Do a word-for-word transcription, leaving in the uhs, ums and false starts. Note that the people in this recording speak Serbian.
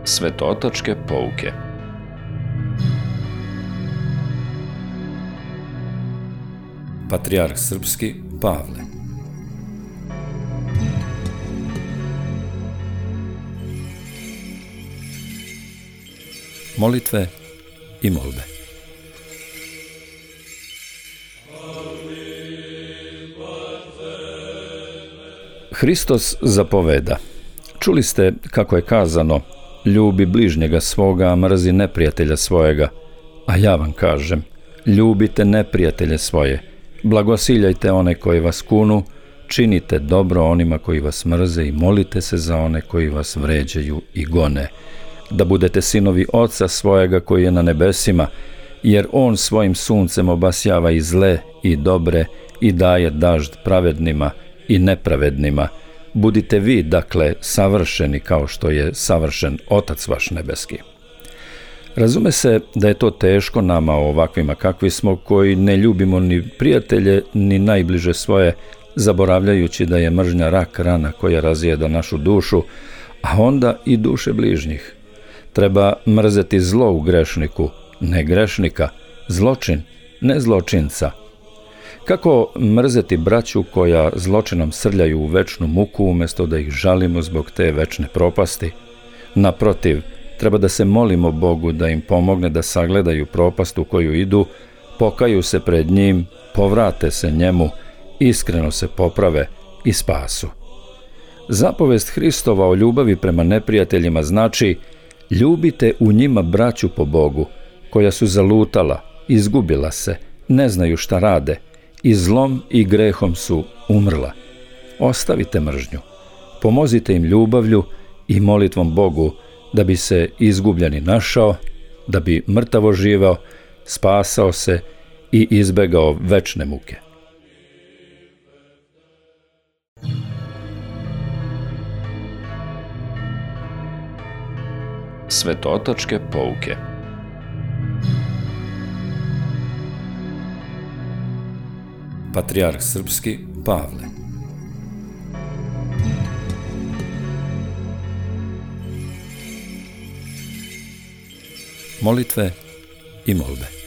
Svetootačke pouke. Patrijarh srpski Pavle. Molitve i molbe. Hristos zapoveda. Čuli ste kako je kazano: ljubi bližnjega svoga, a mrzi neprijatelja svojega. A ja vam kažem, ljubite neprijatelje svoje, blagosiljajte one koji vas kunu, činite dobro onima koji vas mrze i molite se za one koji vas vređaju i gone, da budete sinovi Oca svojega koji je na nebesima, jer On svojim suncem obasjava i zle i dobre i daje dažd pravednima i nepravednima. Budite vi, dakle, savršeni kao što je savršen Otac vaš nebeski. Razume se da je to teško nama ovakvima kakvi smo, koji ne ljubimo ni prijatelje ni najbliže svoje, zaboravljajući da je mržnja rak rana koja razjeda našu dušu, a onda i duše bližnjih. Treba mrzeti zlo u grešniku, ne grešnika, zločin, ne zločinca. Kako mrzeti braću koja zločinom srljaju u večnu muku umjesto da ih žalimo zbog te večne propasti? Naprotiv, treba da se molimo Bogu da im pomogne da sagledaju propast u koju idu, pokaju se pred njim, povrate se njemu, iskreno se poprave i spasu. Zapovest Hristova o ljubavi prema neprijateljima znači: ljubite u njima braću po Bogu, koja su zalutala, izgubila se, ne znaju šta rade, i zlom i grehom su umrla. Ostavite mržnju, pomozite im ljubavlju i molitvom Bogu da bi se izgubljeni našao, da bi mrtav oživao, spasao se i izbegao večne muke. Svetootačke pouke. Patrijarh srpski Pavle. Molitve i molbe.